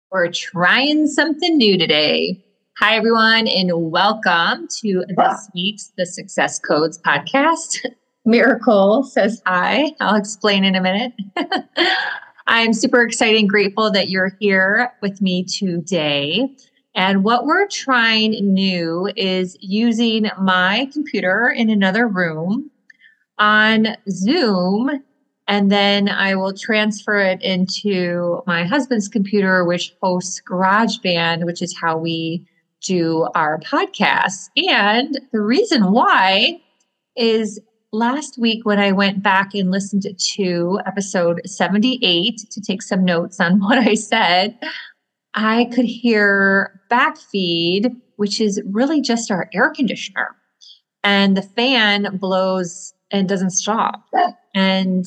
We're trying something new today. Hi, everyone, and welcome to this week's The Success Codes podcast. Miracle says hi. I'll explain in a minute. I'm super excited and grateful that you're here with me today. And what we're trying new is using my computer in another room on Zoom, and then I will transfer it into my husband's computer, which hosts GarageBand, which is how we do our podcasts. And the reason why is last week when I went back and listened to episode 78 to take some notes on what I said, I could hear backfeed, which is really just our air conditioner. And the fan blows and doesn't stop. And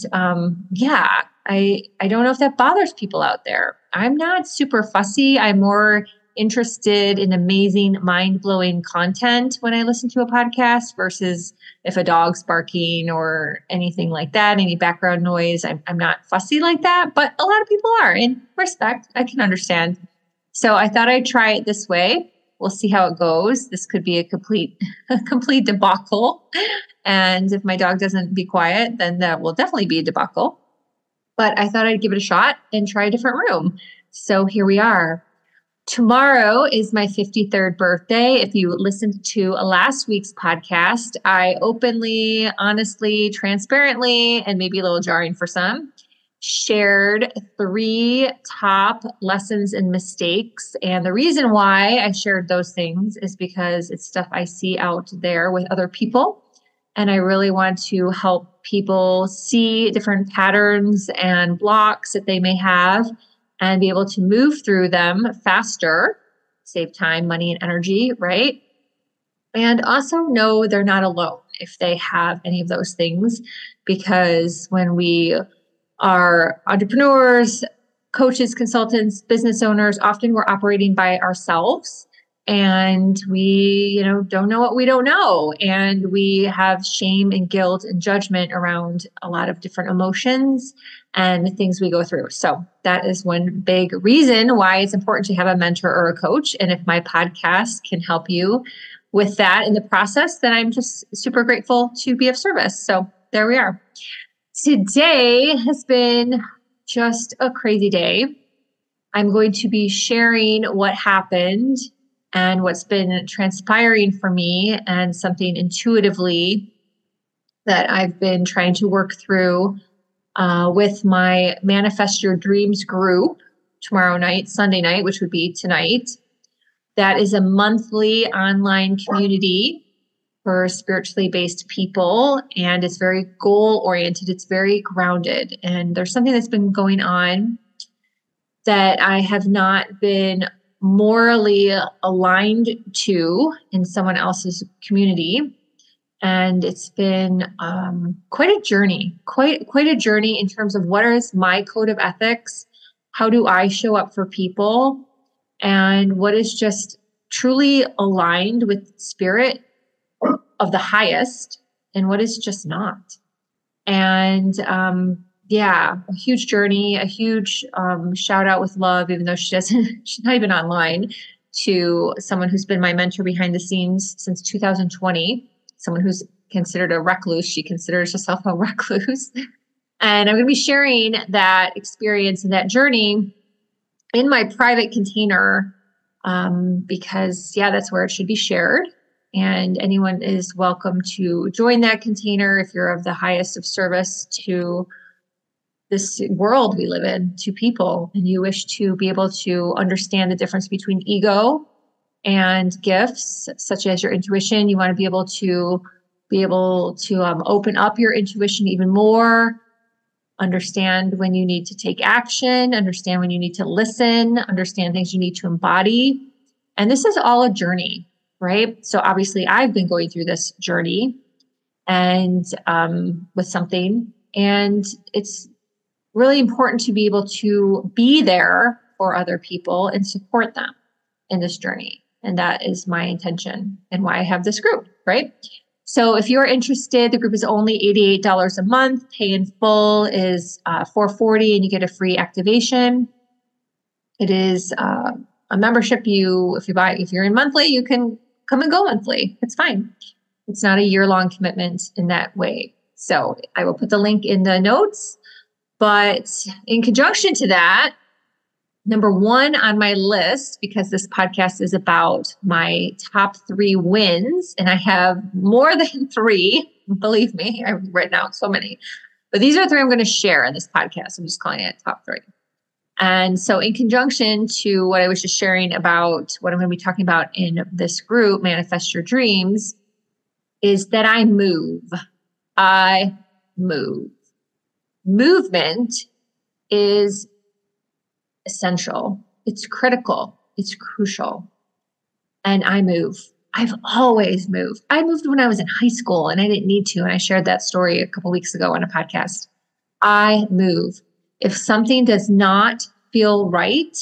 I don't know if that bothers people out there. I'm not super fussy. I'm more interested in amazing, mind-blowing content when I listen to a podcast versus if a dog's barking or anything like that, any background noise. I'm not fussy like that, but a lot of people are. In respect, I can understand. So I thought I'd try it this way. We'll see how it goes. This could be a complete debacle. And if my dog doesn't be quiet, then that will definitely be a debacle. But I thought I'd give it a shot and try a different room. So here we are. Tomorrow is my 53rd birthday. If you listened to last week's podcast, I openly, honestly, transparently, and maybe a little jarring for some, shared 3 top lessons and mistakes. And the reason why I shared those things is because it's stuff I see out there with other people. And I really want to help people see different patterns and blocks that they may have and be able to move through them faster, save time, money, and energy, right? And also know they're not alone if they have any of those things, because when we are entrepreneurs, coaches, consultants, business owners, often we're operating by ourselves and we, don't know what we don't know. And we have shame and guilt and judgment around a lot of different emotions and things we go through. So that is one big reason why it's important to have a mentor or a coach. And if my podcast can help you with that in the process, then I'm just super grateful to be of service. So there we are. Today has been just a crazy day. I'm going to be sharing what happened and what's been transpiring for me and something intuitively that I've been trying to work through with my Manifest Your Dreams group tomorrow night, Sunday night, which would be tonight. That is a monthly online community for spiritually based people, and it's very goal oriented. It's very grounded. And there's something that's been going on that I have not been morally aligned to in someone else's community. And it's been quite a journey in terms of what is my code of ethics? How do I show up for people? And what is just truly aligned with spirit of the highest, and what is just not. And a huge journey, a huge shout out with love, even though she's not even online, to someone who's been my mentor behind the scenes since 2020, someone who's considered a recluse. She considers herself a recluse. And I'm going to be sharing that experience and that journey in my private container because that's where it should be shared. And anyone is welcome to join that container if you're of the highest of service to this world we live in, to people, and you wish to be able to understand the difference between ego and gifts, such as your intuition. You want to be able to open up your intuition even more, understand when you need to take action, understand when you need to listen, understand things you need to embody. And this is all a journey. Right? So obviously I've been going through this journey and with something, and it's really important to be able to be there for other people and support them in this journey. And that is my intention and why I have this group, right? So if you're interested, the group is only $88 a month. Pay in full is $440, and you get a free activation. It is a membership. If you're in monthly, you can come and go monthly. It's fine. It's not a year-long commitment in that way. So I will put the link in the notes. But in conjunction to that, number one on my list, because this podcast is about my top 3 wins, and I have more than 3, believe me, I've written out so many, but these are 3 I'm going to share in this podcast. I'm just calling it top 3. And so in conjunction to what I was just sharing about what I'm going to be talking about in this group, Manifest Your Dreams, is that I move. I move. Movement is essential. It's critical. It's crucial. And I move. I've always moved. I moved when I was in high school and I didn't need to. And I shared that story a couple of weeks ago on a podcast. I move. If something does not feel right,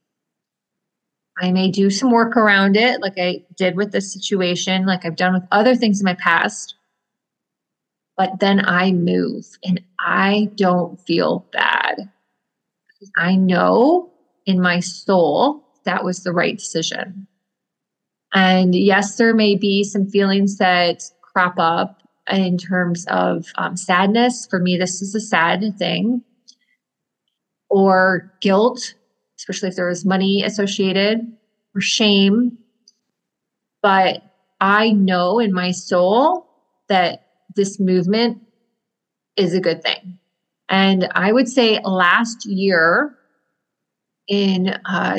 I may do some work around it, like I did with this situation, like I've done with other things in my past. But then I move and I don't feel bad. I know in my soul that was the right decision. And yes, there may be some feelings that crop up in terms of sadness. For me, this is a sad thing. Or guilt, especially if there was money associated, or shame. But I know in my soul that this movement is a good thing. And I would say last year in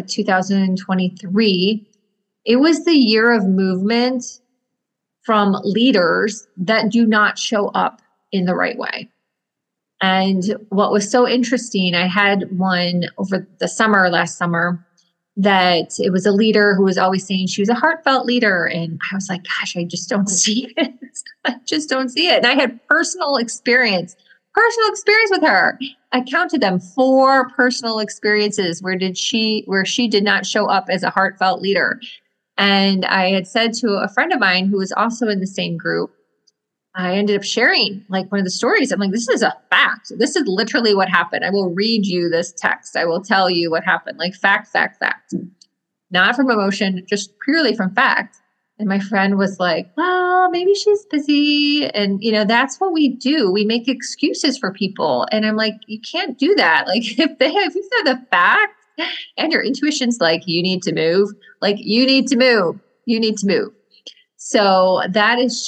2023, it was the year of movement from leaders that do not show up in the right way. And what was so interesting, I had one over the summer, last summer, that it was a leader who was always saying she was a heartfelt leader. And I was like, gosh, I just don't see it. I just don't see it. And I had personal experience with her. I counted them 4 personal experiences where she did not show up as a heartfelt leader. And I had said to a friend of mine who was also in the same group, I ended up sharing like one of the stories. I'm like, this is a fact. This is literally what happened. I will read you this text. I will tell you what happened. Like fact. Not from emotion, just purely from fact. And my friend was like, well, maybe she's busy. And, that's what we do. We make excuses for people. And I'm like, you can't do that. Like if you said the fact and your intuition's like, you need to move, you need to move. So that is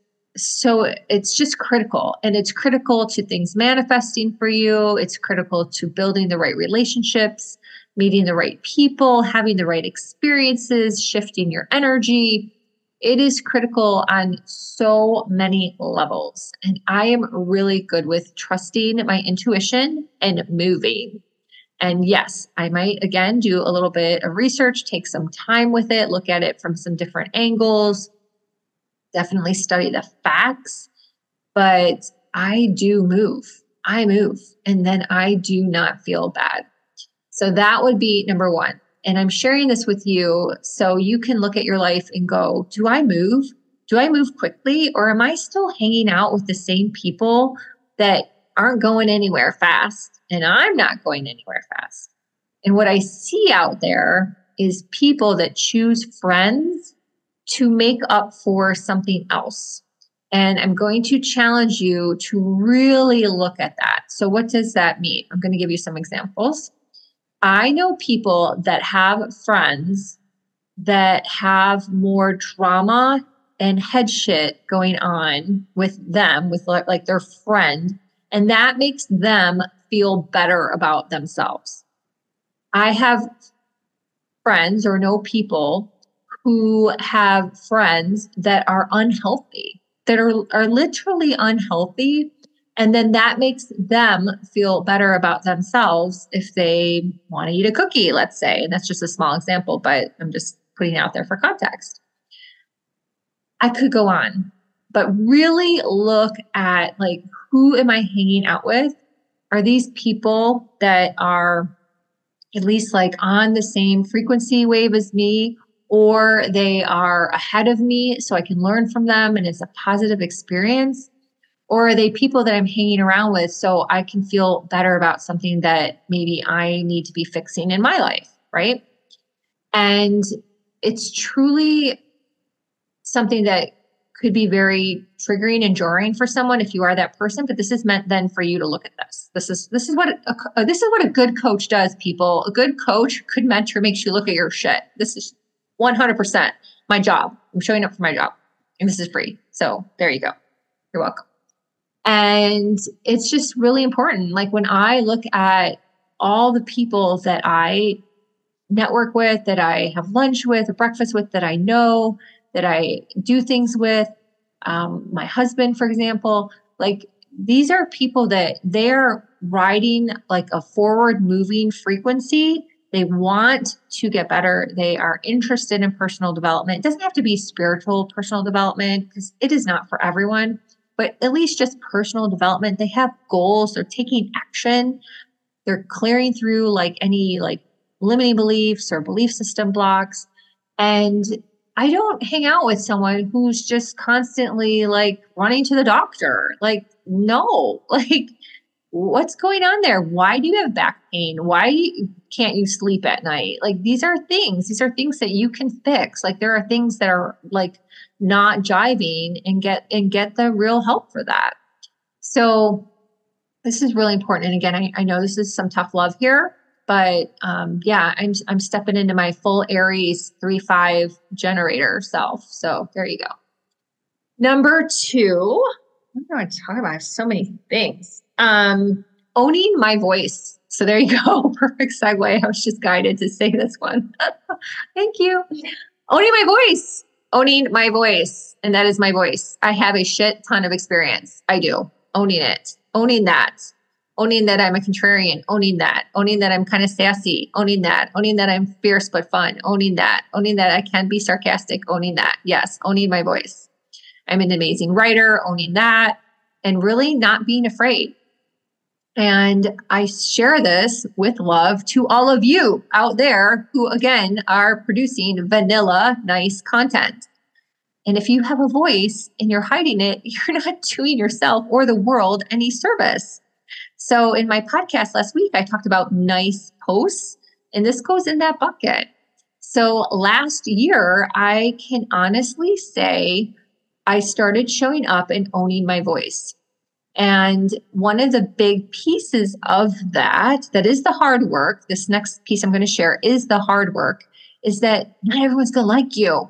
it's just critical, and it's critical to things manifesting for you. It's critical to building the right relationships, meeting the right people, having the right experiences, shifting your energy. It is critical on so many levels. And I am really good with trusting my intuition and moving. And yes, I might, again, do a little bit of research, take some time with it, look at it from some different angles, definitely study the facts, but I do move. I move, and then I do not feel bad. So that would be number 1. And I'm sharing this with you so you can look at your life and go, do I move? Do I move quickly? Or am I still hanging out with the same people that aren't going anywhere fast? And I'm not going anywhere fast. And what I see out there is people that choose friends to make up for something else. And I'm going to challenge you to really look at that. So what does that mean? I'm going to give you some examples. I know people that have friends that have more drama and head shit going on with them, with like their friend, and that makes them feel better about themselves. I have friends or know people who have friends that are unhealthy, that are literally unhealthy. And then that makes them feel better about themselves if they want to eat a cookie, let's say. And that's just a small example, but I'm just putting it out there for context. I could go on, but really look at who am I hanging out with? Are these people that are at least on the same frequency wave as me? Or they are ahead of me so I can learn from them and it's a positive experience? Or are they people that I'm hanging around with so I can feel better about something that maybe I need to be fixing in my life, right? And it's truly something that could be very triggering and jarring for someone if you are that person. But this is meant then for you to look at this. This is what a good coach does, people. A good coach, good mentor makes you look at your shit. This is 100% my job. I'm showing up for my job, and this is free. So there you go. You're welcome. And it's just really important. Like when I look at all the people that I network with, that I have lunch with, or breakfast with, that I know, that I do things with, my husband, for example, like these are people that they're riding like a forward moving frequency. They want to get better. They are interested in personal development. It doesn't have to be spiritual personal development because it is not for everyone, but at least just personal development. They have goals. They're taking action. They're clearing through like any like limiting beliefs or belief system blocks. And I don't hang out with someone who's just constantly like running to the doctor. Like, no, like what's going on there? Why do you have back pain? Why can't you sleep at night? Like these are things that you can fix. Like there are things that are like not jiving and get the real help for that. So this is really important. And again, I know this is some tough love here. But yeah, I'm stepping into my full Aries 3-5 generator self. So there you go. Number 2, what do I talk about? I have so many things. Owning my voice. So there you go. Perfect segue. I was just guided to say this one. Thank you. Owning my voice. And that is my voice. I have a shit ton of experience. I do. Owning it. Owning that I'm a contrarian, owning that I'm kind of sassy, owning that I'm fierce but fun, owning that I can be sarcastic, owning that. Yes, owning my voice. I'm an amazing writer, owning that, and really not being afraid. And I share this with love to all of you out there who, again, are producing vanilla, nice content. And if you have a voice and you're hiding it, you're not doing yourself or the world any service. So in my podcast last week, I talked about nice posts, and this goes in that bucket. So last year, I can honestly say I started showing up and owning my voice. And one of the big pieces of that is the hard work. This next piece I'm going to share is the hard work, is that not everyone's going to like you.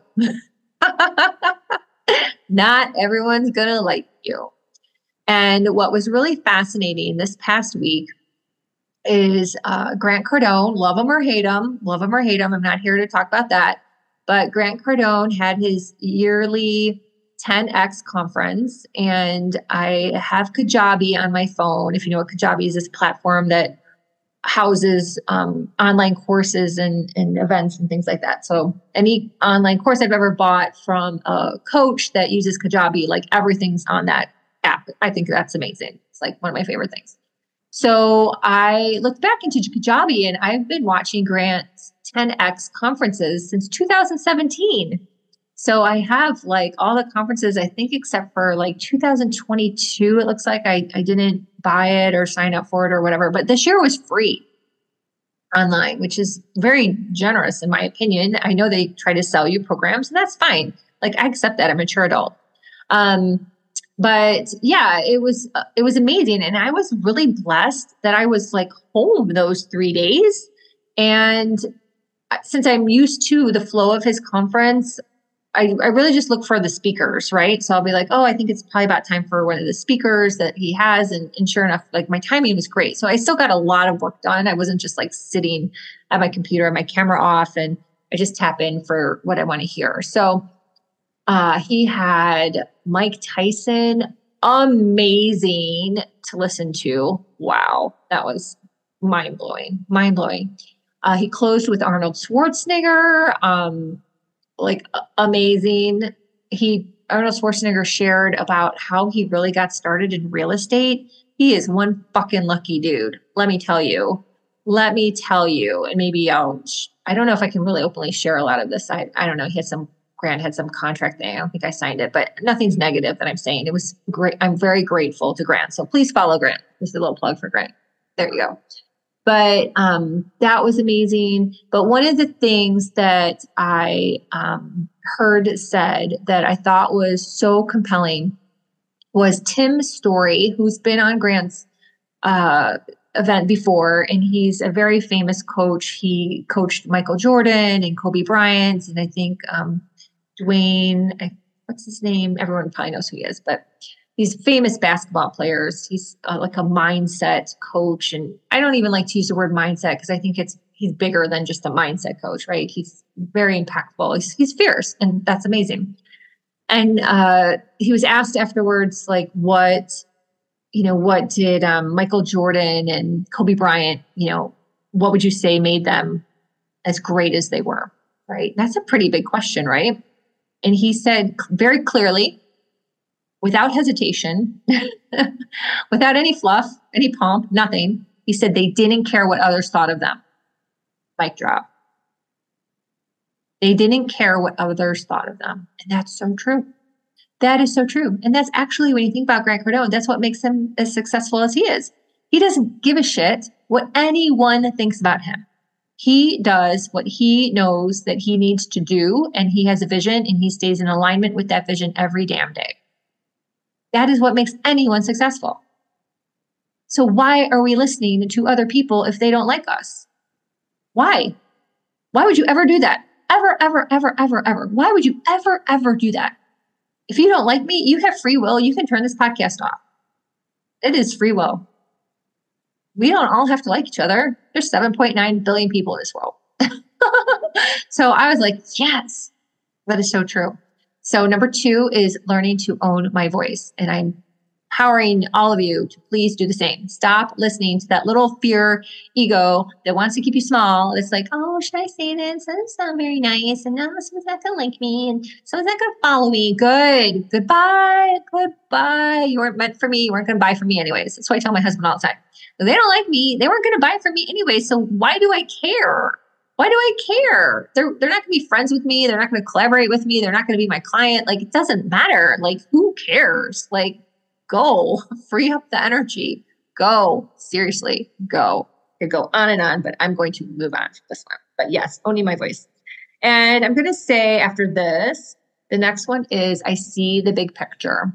Not everyone's going to like you. And what was really fascinating this past week is Grant Cardone, love him or hate him. I'm not here to talk about that. But Grant Cardone had his yearly 10X conference, and I have Kajabi on my phone. If you know what Kajabi is, this platform that houses online courses and events and things like that. So any online course I've ever bought from a coach that uses Kajabi, like everything's on that app. I think that's amazing. It's like one of my favorite things. So I looked back into Kajabi, and I've been watching Grant's 10X conferences since 2017. So I have like all the conferences, I think, except for like 2022. It looks like I didn't buy it or sign up for it or whatever, but this year was free online, which is very generous in my opinion. I know they try to sell you programs, and that's fine. Like I accept that. I'm a mature adult. But yeah, it was amazing. And I was really blessed that I was like home those 3 days. And since I'm used to the flow of his conference, I really just look for the speakers, right? So I'll be like, oh, I think it's probably about time for one of the speakers that he has. And sure enough, like my timing was great. So I still got a lot of work done. I wasn't just like sitting at my computer, my camera off, and I just tap in for what I want to hear. So he had Mike Tyson, amazing to listen to. Wow, that was mind-blowing. He closed with Arnold Schwarzenegger, amazing. Arnold Schwarzenegger shared about how he really got started in real estate. He is one fucking lucky dude. Let me tell you. And maybe I don't know if I can really openly share a lot of this. I don't know. Grant had some contract thing. I don't think I signed it, but nothing's negative that I'm saying. It was great. I'm very grateful to Grant. So please follow Grant. Just a little plug for Grant. There you go. But that was amazing. But one of the things that I heard said that I thought was so compelling was Tim Story, who's been on Grant's event before, and he's a very famous coach. He coached Michael Jordan and Kobe Bryant, and I think Dwayne, what's his name? Everyone probably knows who he is, but these famous basketball players. He's like a mindset coach. And I don't even like to use the word mindset because I think he's bigger than just a mindset coach, right? He's very impactful. He's fierce, and that's amazing. And he was asked afterwards, like, what did Michael Jordan and Kobe Bryant, what would you say made them as great as they were, right? That's a pretty big question, right? And he said very clearly, without hesitation, without any fluff, any pomp, nothing. He said they didn't care what others thought of them. Mic drop. They didn't care what others thought of them. And that's so true. That is so true. And that's actually, when you think about Grant Cardone, that's what makes him as successful as he is. He doesn't give a shit what anyone thinks about him. He does what he knows that he needs to do, and he has a vision, and he stays in alignment with that vision every damn day. That is what makes anyone successful. So why are we listening to other people if they don't like us? Why? Why would you ever do that? Ever, ever, ever, ever, ever. Why would you ever, ever do that? If you don't like me, you have free will. You can turn this podcast off. It is free will. We don't all have to like each other. There's 7.9 billion people in this world. So I was like, yes, that is so true. So number 2 is learning to own my voice. And I'm empowering all of you to please do the same. Stop listening to that little fear ego that wants to keep you small. It's like, oh, should I say this? That's not very nice. And no, someone's not going to like me. And someone's not going to follow me. Good. Goodbye. Goodbye. You weren't meant for me. You weren't going to buy from me anyways. That's what I tell my husband all the time. If they don't like me, they weren't going to buy from me anyway. So why do I care? Why do I care? They're not going to be friends with me. They're not going to collaborate with me. They're not going to be my client. Like, it doesn't matter. Like, who cares? Like, go free up the energy. Go, seriously, go. I could go on and on, but I'm going to move on to this one. But yes, owning my voice. And I'm going to say after this, the next one is I see the big picture.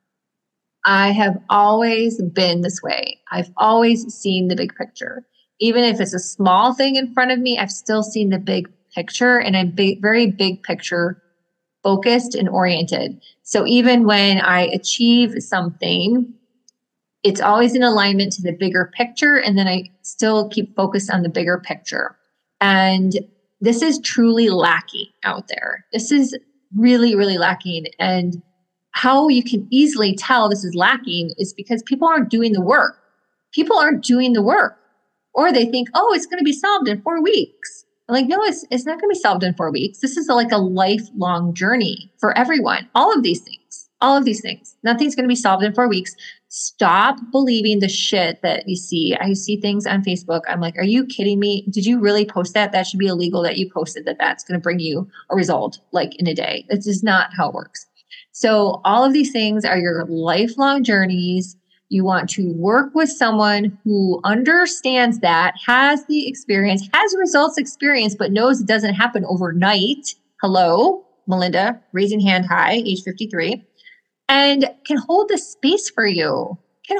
I have always been this way. I've always seen the big picture. Even if it's a small thing in front of me, I've still seen the big picture, and I'm very big picture focused and oriented. So even when I achieve something, it's always in alignment to the bigger picture. And then I still keep focused on the bigger picture. And this is truly lacking out there. This is really, really lacking. And how you can easily tell this is lacking is because people aren't doing the work. People aren't doing the work. Or they think, oh, it's going to be solved in 4 weeks. I'm like, no, it's not going to be solved in 4 weeks. This is like a lifelong journey for everyone. All of these things. Nothing's going to be solved in 4 weeks. Stop believing the shit that you see. I see things on Facebook. I'm like, are you kidding me? Did you really post that? That should be illegal that you posted that. That's going to bring you a result like in a day. This is not how it works. So all of these things are your lifelong journeys. You want to work with someone who understands that, has the experience, has results experience, but knows it doesn't happen overnight. Hello, Melinda, raising hand high, age 53, and can hold the space for you,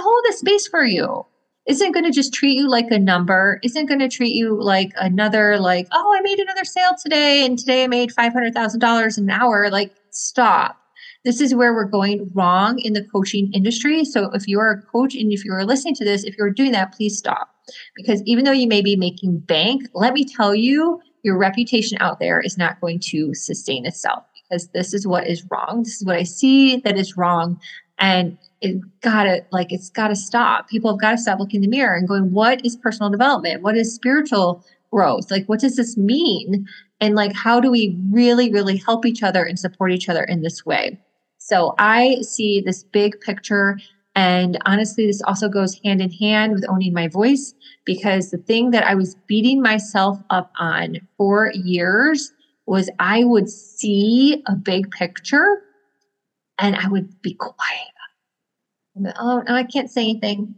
Isn't going to just treat you like a number, isn't going to treat you like another, like, oh, I made another sale today, and today I made $500,000 an hour. Like, stop. This is where we're going wrong in the coaching industry. So if you're a coach and if you're listening to this, if you're doing that, please stop. Because even though you may be making bank, let me tell you, your reputation out there is not going to sustain itself, because this is what is wrong. This is what I see that is wrong. And it's gotta stop. People have got to stop looking in the mirror and going, what is personal development? What is spiritual growth? Like, what does this mean? And like, how do we really, really help each other and support each other in this way? So I see this big picture. And honestly, this also goes hand in hand with owning my voice, because the thing that I was beating myself up on for years was I would see a big picture and I would be quiet. Oh, no, I can't say anything.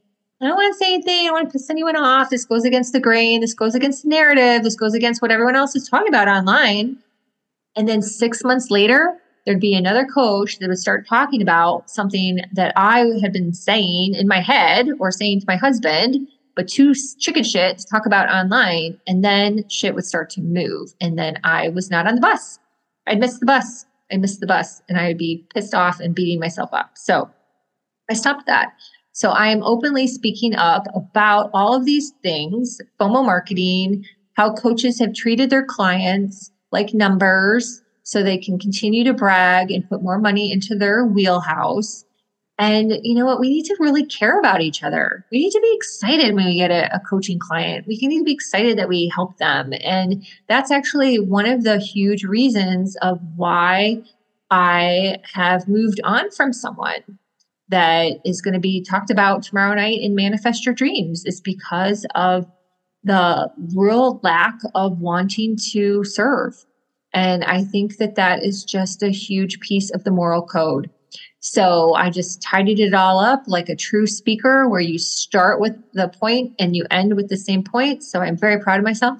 I don't want to say anything. I don't want to piss anyone off. This goes against the grain. This goes against the narrative. This goes against what everyone else is talking about online. And then 6 months later, there'd be another coach that would start talking about something that I had been saying in my head or saying to my husband, but too chicken shit to talk about online. And then shit would start to move. And then I was not on the bus. I'd miss the bus. I missed the bus and I would be pissed off and beating myself up. So I stopped that. So I am openly speaking up about all of these things, FOMO marketing, how coaches have treated their clients like numbers so they can continue to brag and put more money into their wheelhouse. And you know what? We need to really care about each other. We need to be excited when we get a coaching client. We need to be excited that we help them. And that's actually one of the huge reasons of why I have moved on from someone that is going to be talked about tomorrow night in Manifest Your Dreams. Is because of the real lack of wanting to serve. And I think that that is just a huge piece of the moral code. So I just tidied it all up like a true speaker, where you start with the point and you end with the same point. So I'm very proud of myself.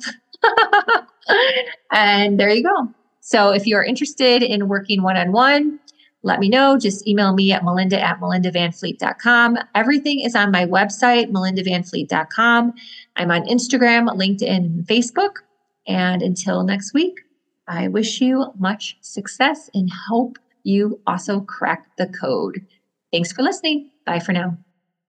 And there you go. So if you're interested in working one-on-one, let me know. Just email me at melinda@melindavanfleet.com. Everything is on my website, melindavanfleet.com. I'm on Instagram, LinkedIn, and Facebook. And until next week, I wish you much success and hope you also crack the code. Thanks for listening. Bye for now.